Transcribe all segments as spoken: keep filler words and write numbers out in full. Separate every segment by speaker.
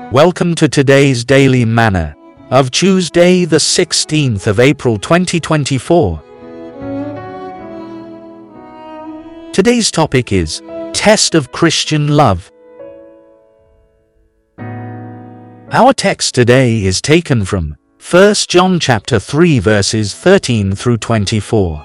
Speaker 1: Welcome to today's Daily Manna of Tuesday the sixteenth of April twenty twenty-four. Today's topic is Test of Christian Love. Our text today is taken from First John chapter three verses thirteen through twenty-four.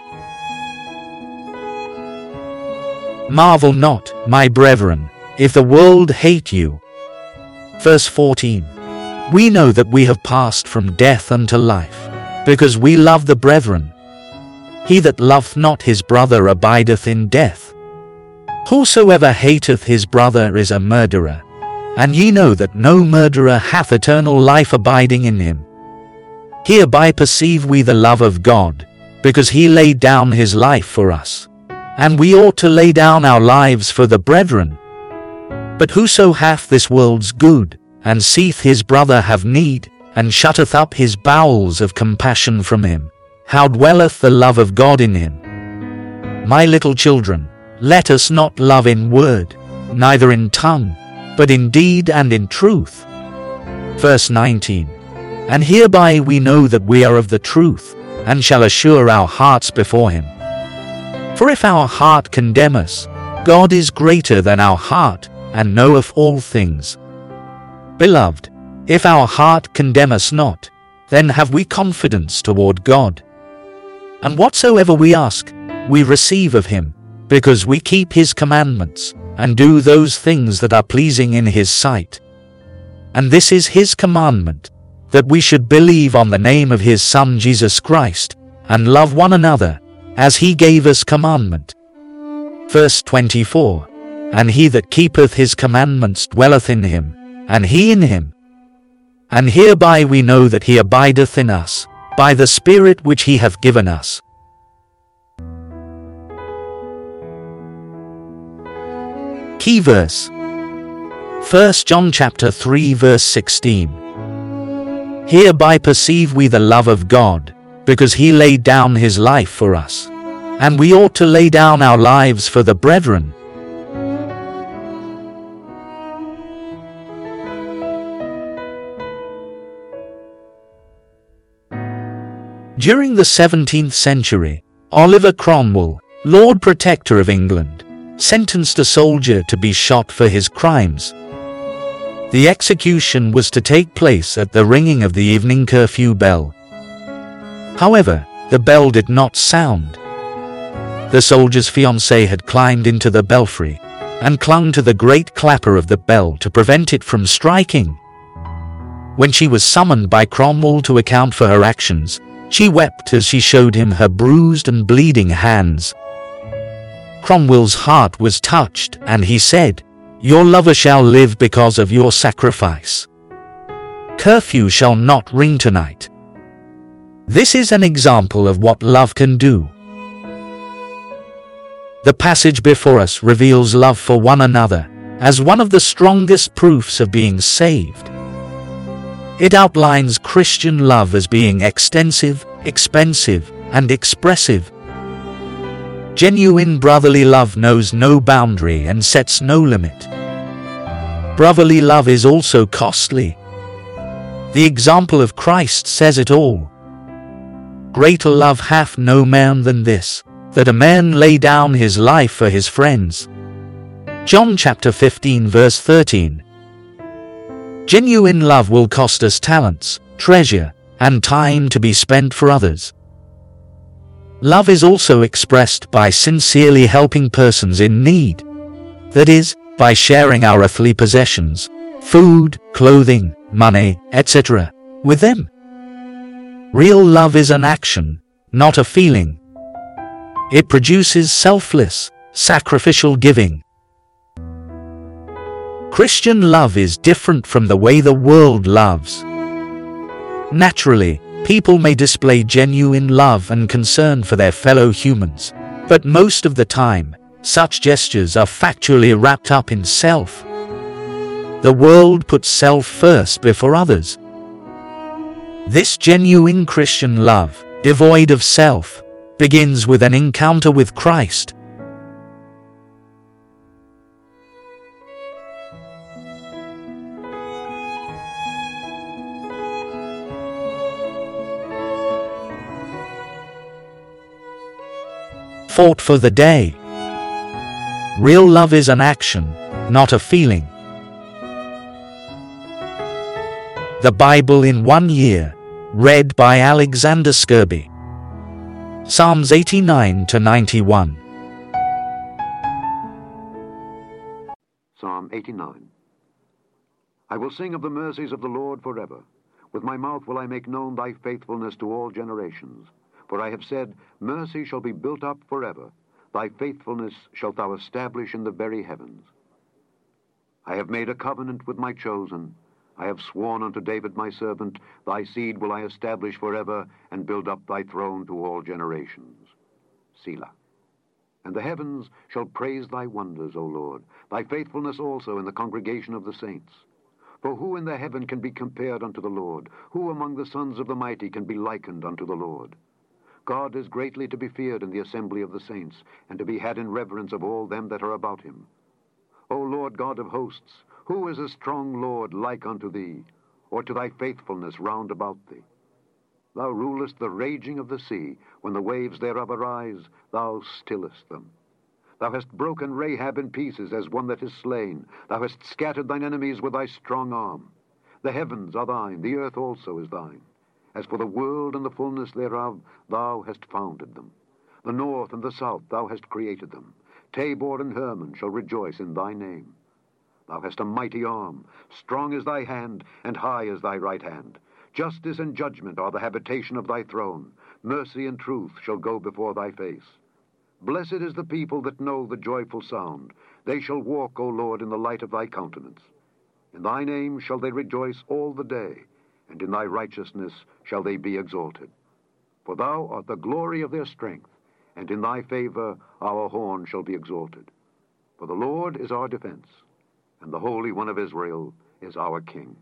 Speaker 1: Marvel not, my brethren, if the world hate you. Verse fourteen. We know that we have passed from death unto life, because we love the brethren. He that loveth not his brother abideth in death. Whosoever hateth his brother is a murderer, and ye know that no murderer hath eternal life abiding in him. Hereby perceive we the love of God, because he laid down his life for us, and we ought to lay down our lives for the brethren. But whoso hath this world's good, and seeth his brother have need, and shutteth up his bowels of compassion from him, how dwelleth the love of God in him? My little children, let us not love in word, neither in tongue, but in deed and in truth. Verse nineteen. And hereby we know that we are of the truth, and shall assure our hearts before him. For if our heart condemn us, God is greater than our heart, and knoweth all things. Beloved, if our heart condemn us not, then have we confidence toward God. And whatsoever we ask, we receive of him, because we keep his commandments, and do those things that are pleasing in his sight. And this is his commandment, that we should believe on the name of his Son Jesus Christ, and love one another, as he gave us commandment. Verse twenty-four. And he that keepeth his commandments dwelleth in him, and he in him. And hereby we know that he abideth in us, by the Spirit which he hath given us. Key verse. First John chapter three verse sixteen. Hereby perceive we the love of God, because he laid down his life for us, and we ought to lay down our lives for the brethren. During the seventeenth century, Oliver Cromwell, Lord Protector of England, sentenced a soldier to be shot for his crimes. The execution was to take place at the ringing of the evening curfew bell. However, the bell did not sound. The soldier's fiancée had climbed into the belfry and clung to the great clapper of the bell to prevent it from striking. When she was summoned by Cromwell to account for her actions, she wept as she showed him her bruised and bleeding hands. Cromwell's heart was touched, and he said, "Your lover shall live because of your sacrifice. Curfew shall not ring tonight." This is an example of what love can do. The passage before us reveals love for one another as one of the strongest proofs of being saved. It outlines Christian love as being extensive, expensive, and expressive. Genuine brotherly love knows no boundary and sets no limit. Brotherly love is also costly. The example of Christ says it all. Greater love hath no man than this, that a man lay down his life for his friends. John chapter fifteen verse thirteen. Genuine love will cost us talents, treasure, and time to be spent for others. Love is also expressed by sincerely helping persons in need. That is, by sharing our earthly possessions, food, clothing, money, et cetera, with them. Real love is an action, not a feeling. It produces selfless, sacrificial giving. Christian love is different from the way the world loves. Naturally, people may display genuine love and concern for their fellow humans, but most of the time, such gestures are factually wrapped up in self. The world puts self first before others. This genuine Christian love, devoid of self, begins with an encounter with Christ. fought for the day. Real love is an action, not a feeling. The Bible in one year, read by Alexander Skirby. Psalms eighty-nine to ninety-one.
Speaker 2: Psalm eighty-nine. I will sing of the mercies of the Lord forever. With my mouth will I make known thy faithfulness to all generations. For I have said, mercy shall be built up forever. Thy faithfulness shalt thou establish in the very heavens. I have made a covenant with my chosen. I have sworn unto David my servant, thy seed will I establish forever, and build up thy throne to all generations. Selah. And the heavens shall praise thy wonders, O Lord, thy faithfulness also in the congregation of the saints. For who in the heaven can be compared unto the Lord? Who among the sons of the mighty can be likened unto the Lord? God is greatly to be feared in the assembly of the saints, and to be had in reverence of all them that are about him. O Lord God of hosts, who is a strong Lord like unto thee, or to thy faithfulness round about thee? Thou rulest the raging of the sea. When the waves thereof arise, thou stillest them. Thou hast broken Rahab in pieces as one that is slain. Thou hast scattered thine enemies with thy strong arm. The heavens are thine, the earth also is thine. As for the world and the fullness thereof, thou hast founded them. The north and the south, thou hast created them. Tabor and Hermon shall rejoice in thy name. Thou hast a mighty arm, strong is thy hand, and high is thy right hand. Justice and judgment are the habitation of thy throne. Mercy and truth shall go before thy face. Blessed is the people that know the joyful sound. They shall walk, O Lord, in the light of thy countenance. In thy name shall they rejoice all the day, and in thy righteousness shall they be exalted. For thou art the glory of their strength, and in thy favor our horn shall be exalted. For the Lord is our defense, and the Holy One of Israel is our King.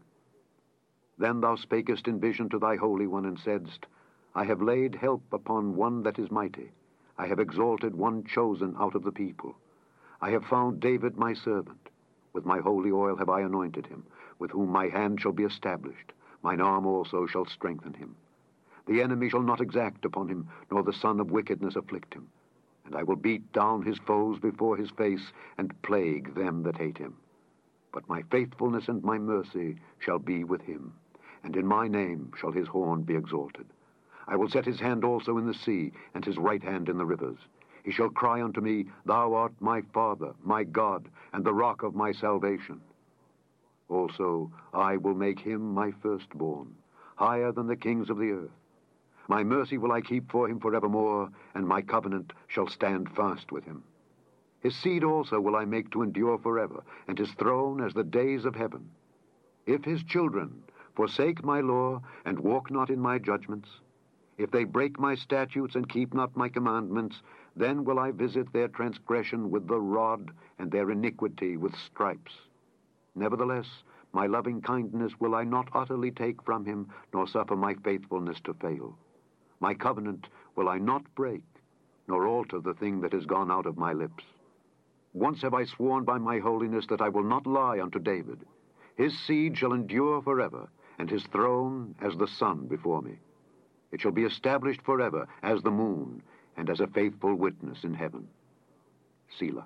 Speaker 2: Then thou spakest in vision to thy Holy One, and saidst, I have laid help upon one that is mighty. I have exalted one chosen out of the people. I have found David my servant. With my holy oil have I anointed him, with whom my hand shall be established. Mine arm also shall strengthen him. The enemy shall not exact upon him, nor the son of wickedness afflict him. And I will beat down his foes before his face, and plague them that hate him. But my faithfulness and my mercy shall be with him, and in my name shall his horn be exalted. I will set his hand also in the sea, and his right hand in the rivers. He shall cry unto me, Thou art my Father, my God, and the rock of my salvation. Also I will make him my firstborn, higher than the kings of the earth. My mercy will I keep for him forevermore, and my covenant shall stand fast with him. His seed also will I make to endure forever, and his throne as the days of heaven. If his children forsake my law, and walk not in my judgments, if they break my statutes and keep not my commandments, then will I visit their transgression with the rod, and their iniquity with stripes. Nevertheless, my loving kindness will I not utterly take from him, nor suffer my faithfulness to fail. My covenant will I not break, nor alter the thing that is gone out of my lips. Once have I sworn by my holiness that I will not lie unto David. His seed shall endure forever, and his throne as the sun before me. It shall be established forever as the moon, and as a faithful witness in heaven. Selah.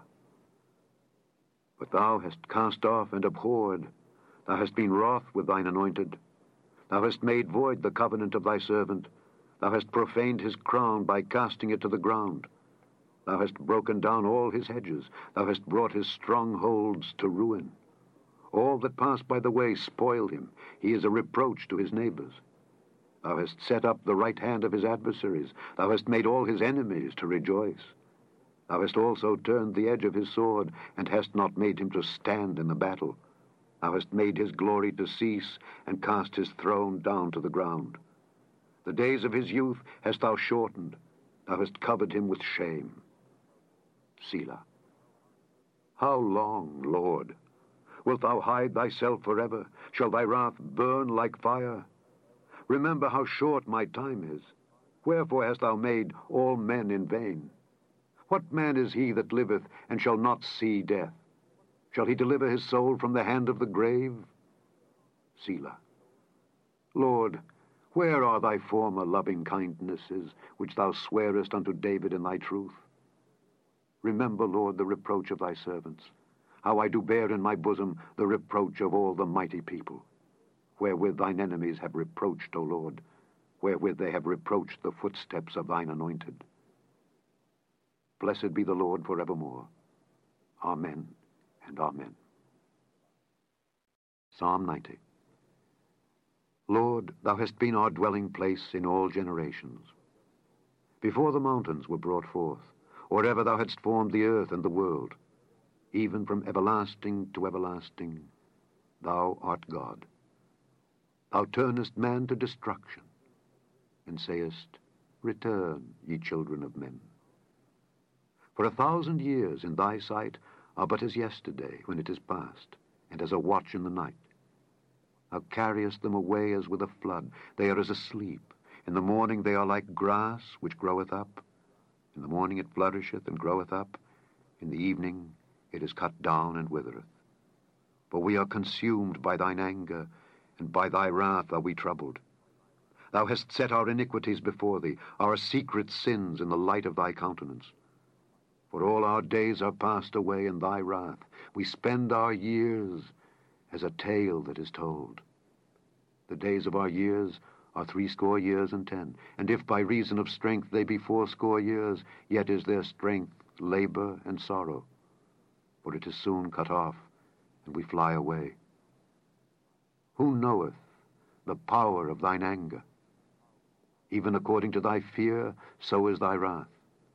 Speaker 2: But thou hast cast off and abhorred. Thou hast been wroth with thine anointed. Thou hast made void the covenant of thy servant. Thou hast profaned his crown by casting it to the ground. Thou hast broken down all his hedges. Thou hast brought his strongholds to ruin. All that pass by the way spoil him. He is a reproach to his neighbors. Thou hast set up the right hand of his adversaries. Thou hast made all his enemies to rejoice. Thou hast also turned the edge of his sword, and hast not made him to stand in the battle. Thou hast made his glory to cease, and cast his throne down to the ground. The days of his youth hast thou shortened. Thou hast covered him with shame. Selah. How long, Lord? Wilt thou hide thyself forever? Shall thy wrath burn like fire? Remember how short my time is. Wherefore hast thou made all men in vain? What man is he that liveth, and shall not see death? Shall he deliver his soul from the hand of the grave? Selah. Lord, where are thy former loving kindnesses, which thou swearest unto David in thy truth? Remember, Lord, the reproach of thy servants, how I do bear in my bosom the reproach of all the mighty people, wherewith thine enemies have reproached, O Lord, wherewith they have reproached the footsteps of thine anointed. Blessed be the Lord forevermore. Amen and amen. Psalm ninety. Lord, thou hast been our dwelling place in all generations. Before the mountains were brought forth, or ever thou hadst formed the earth and the world, even from everlasting to everlasting, thou art God. Thou turnest man to destruction, and sayest, Return, ye children of men. For a thousand years in thy sight are but as yesterday when it is past, and as a watch in the night. Thou carriest them away as with a flood. They are as asleep. In the morning they are like grass which groweth up. In the morning it flourisheth and groweth up. In the evening it is cut down and withereth. For we are consumed by thine anger, and by thy wrath are we troubled. Thou hast set our iniquities before thee, our secret sins in the light of thy countenance. For all our days are passed away in thy wrath. We spend our years as a tale that is told. The days of our years are threescore years and ten, and if by reason of strength they be fourscore years, yet is their strength labor and sorrow. For it is soon cut off, and we fly away. Who knoweth the power of thine anger? Even according to thy fear, so is thy wrath.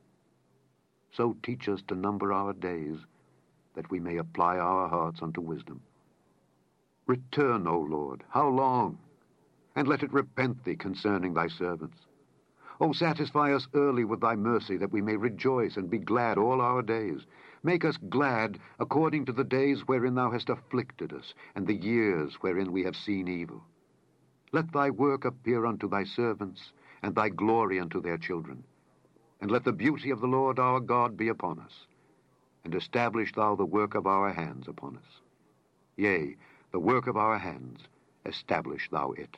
Speaker 2: So teach us to number our days, that we may apply our hearts unto wisdom. Return, O Lord, how long? And let it repent thee concerning thy servants. O satisfy us early with thy mercy, that we may rejoice and be glad all our days. Make us glad according to the days wherein thou hast afflicted us, and the years wherein we have seen evil. Let thy work appear unto thy servants, and thy glory unto their children. And let the beauty of the Lord our God be upon us, and establish thou the work of our hands upon us. Yea, the work of our hands, establish thou it.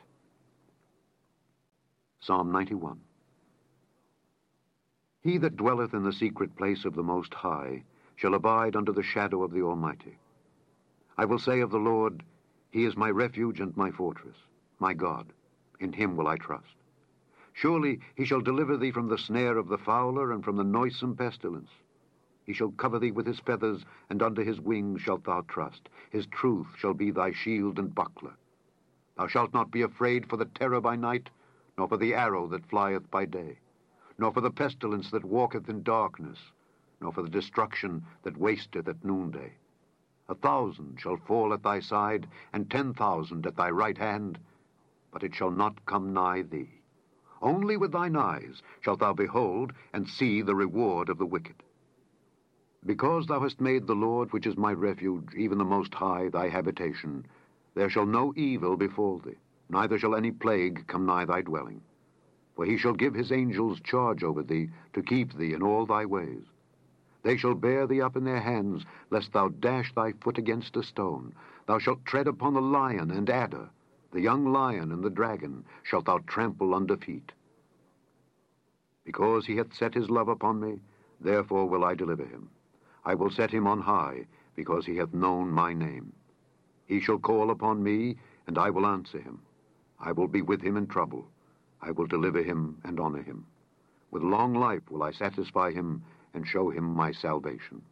Speaker 2: Psalm ninety-one. He that dwelleth in the secret place of the Most High shall abide under the shadow of the Almighty. I will say of the Lord, He is my refuge and my fortress, my God. In him will I trust. Surely he shall deliver thee from the snare of the fowler and from the noisome pestilence. He shall cover thee with his feathers, and under his wings shalt thou trust. His truth shall be thy shield and buckler. Thou shalt not be afraid for the terror by night, nor for the arrow that flieth by day, nor for the pestilence that walketh in darkness, nor for the destruction that wasteth at noonday. A thousand shall fall at thy side, and ten thousand at thy right hand, but it shall not come nigh thee. Only with thine eyes shalt thou behold and see the reward of the wicked. Because thou hast made the Lord, which is my refuge, even the Most High, thy habitation, there shall no evil befall thee, neither shall any plague come nigh thy dwelling. For he shall give his angels charge over thee, to keep thee in all thy ways. They shall bear thee up in their hands, lest thou dash thy foot against a stone. Thou shalt tread upon the lion and adder, the young lion and the dragon shalt thou trample under feet. Because he hath set his love upon me, therefore will I deliver him. I will set him on high, because he hath known my name. He shall call upon me, and I will answer him. I will be with him in trouble. I will deliver him and honor him. With long life will I satisfy him, and show him my salvation.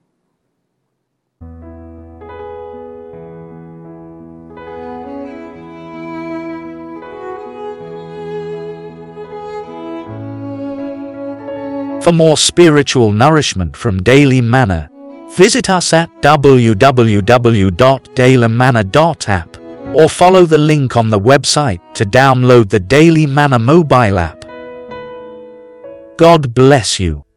Speaker 1: For more spiritual nourishment from Daily Manna, visit us at w w w dot daily manna dot app or follow the link on the website to download the Daily Manna mobile app. God bless you.